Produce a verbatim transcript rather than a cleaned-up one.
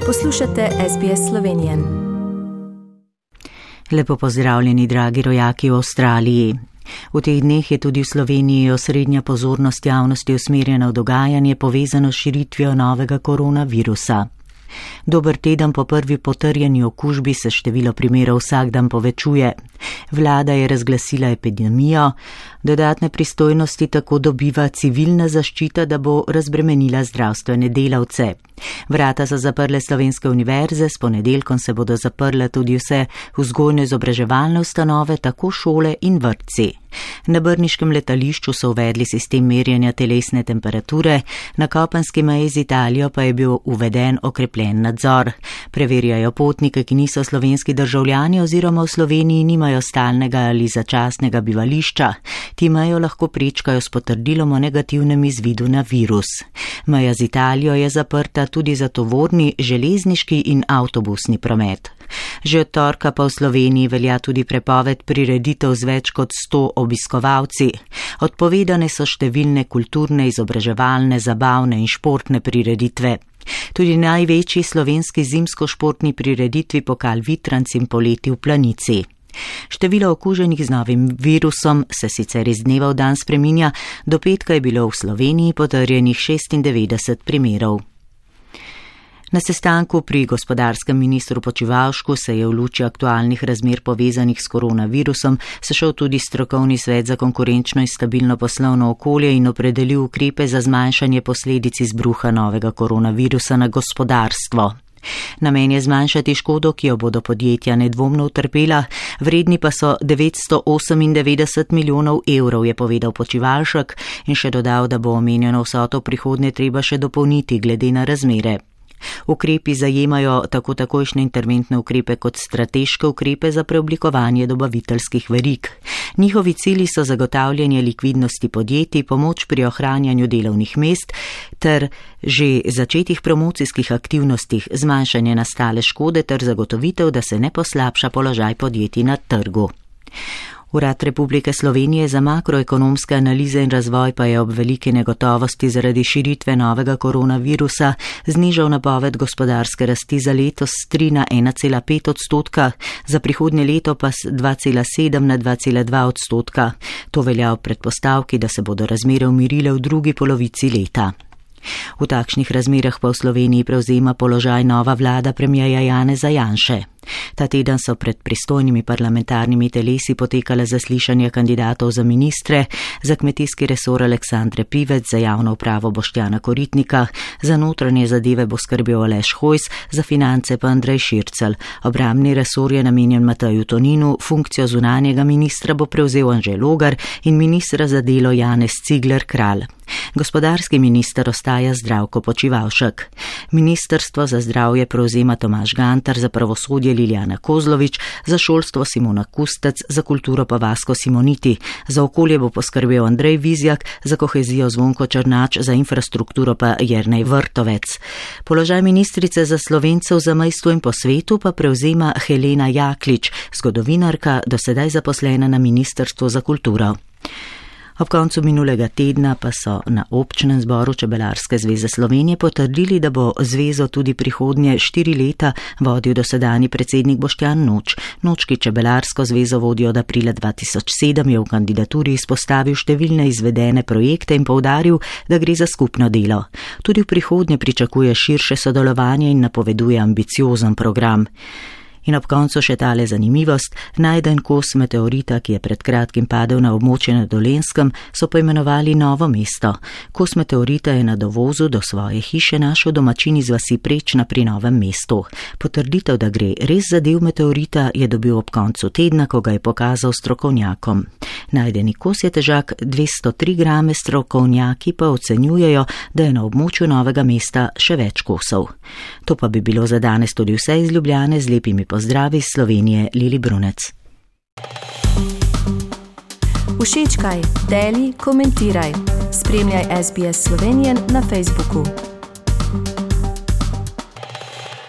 Poslušate S B S Slovenije. Lepo pozdravljeni, dragi rojaki v Avstraliji. V teh dneh je tudi v Sloveniji osrednja pozornost javnosti usmerjena v dogajanje povezano s širitvijo novega koronavirusa. Dober teden po prvi potrjeni okužbi se število primerov vsak dan povečuje. Vlada je razglasila epidemijo, dodatne pristojnosti tako dobiva civilna zaščita, da bo razbremenila zdravstvene delavce. Vrata so zaprle slovenske univerze, s ponedeljkom se bodo zaprle tudi vse vzgojno-izobraževalne ustanove, tako šole in vrtci. Na brniškem letališču so uvedli sistem merjenja telesne temperature, na kopenski meji z Italijo pa je bil uveden okrepljen nadzor. Preverjajo potnike, ki niso slovenski državljani oziroma v Sloveniji nimajo stalnega ali začasnega bivališča. Ti mejo lahko prečkajo s potrdilom o negativnem izvidu na virus. Meja z Italijo je zaprta tudi za tovorni, železniški in avtobusni promet. Že od torka pa v Sloveniji velja tudi prepoved prireditev z več kot sto obiskovalci. Odpovedane so številne kulturne, izobraževalne, zabavne in športne prireditve. Tudi največji slovenski zimsko-športni prireditvi Pokal Vitranc in poleti v Planici. Število okuženih z novim virusom se sicer iz dneva v dan spreminja, do petka je bilo v Sloveniji potrjenih šestindevetdeset primerov. Na sestanku pri gospodarskem ministru Počivalšku se je v luči aktualnih razmer povezanih s koronavirusom sešel tudi strokovni svet za konkurenčno in stabilno poslovno okolje in opredelil ukrepe za zmanjšanje posledic izbruha novega koronavirusa na gospodarstvo. Namen je zmanjšati škodo, ki jo bodo podjetja nedvomno utrpela, vredni pa so devetsto osemindevetdeset milijonov evrov, je povedal Počivalšek in še dodal, da bo omenjeno vsoto prihodnje treba še dopolniti glede na razmere. Ukrepi zajemajo tako takojšnje interventne ukrepe kot strateške ukrepe za preoblikovanje dobaviteljskih verig. Njihovi cilji so zagotavljanje likvidnosti podjetij, pomoč pri ohranjanju delovnih mest ter že začetih promocijskih aktivnostih, zmanjšanje nastale škode ter zagotovitev, da se ne poslabša položaj podjetij na trgu. Urad Republike Slovenije za makroekonomske analize in razvoj pa je ob veliki negotovosti zaradi širitve novega koronavirusa znižal napoved gospodarske rasti za letos s tri na ena cela pet odstotka, za prihodnje leto pa s dva cela sedem na dva cela dva odstotka. To velja v predpostavki, da se bodo razmere umirile v drugi polovici leta. V takšnih razmerah pa v Sloveniji prevzema položaj nova vlada premierja Janeza Janše. Ta teden so pred pristojnimi parlamentarnimi telesi potekale zaslišanja kandidatov za ministre, za kmetijski resor Aleksandre Pivec, za javno upravo Boštjana Koritnika, za notranje zadeve bo skrbel Aleš Hojs, za finance pa Andrej Šircelj. Obrambni resor je namenjen Mateju Toninu, funkcijo zunanjega ministra bo prevzel Anže Logar in ministra za delo Janez Cigler Kralj. Gospodarski minister ostaja Zdravko Počivalšek. Ministrstvo za zdravje prevzema Tomaž Gantar, za pravosodje Liljana Kozlovič, za šolstvo Simona Kustec, za kulturo pa Vasko Simoniti, za okolje bo poskrbel Andrej Vizjak, za kohezijo Zvonko Črnač, za infrastrukturo pa Jernej Vrtovec. Položaj ministrice za Slovence v zamejstvu in po svetu pa prevzema Helena Jaklič, zgodovinarka, do sedaj zaposlena na Ministrstvu za kulturo. Ob koncu minulega tedna pa so na občnem zboru Čebelarske zveze Slovenije potrdili, da bo zvezo tudi prihodnje štiri leta vodil dosedanji predsednik Boštjan Noč. Noč, ki Čebelarsko zvezo vodi od aprila dva tisoč sedem, je v kandidaturi izpostavil številne izvedene projekte in poudaril, da gre za skupno delo. Tudi v prihodnje pričakuje širše sodelovanje in napoveduje ambiciozen program. In ob koncu še tale zanimivost, najden kos meteorita, ki je pred kratkim padel na območje na Dolenjskem, so poimenovali Novo mesto. Kos meteorita je na dovozu do svoje hiše našel domačin iz vasi Prečna pri Novem mestu. Potrditev, da gre res za del meteorita, je dobil ob koncu tedna, ko ga je pokazal strokovnjakom. Najdeni kos je težak dvesto tri grame, strokovnjaki pa ocenjujejo, da je na območju Novega mesta še več kosov. To pa bi bilo za danes tudi vse iz Ljubljane, z lepimi pozdravi iz Slovenije, Lili Brunec. Všečkaj, deli, komentiraj. Spremljaj S B S Slovenijo na Facebooku.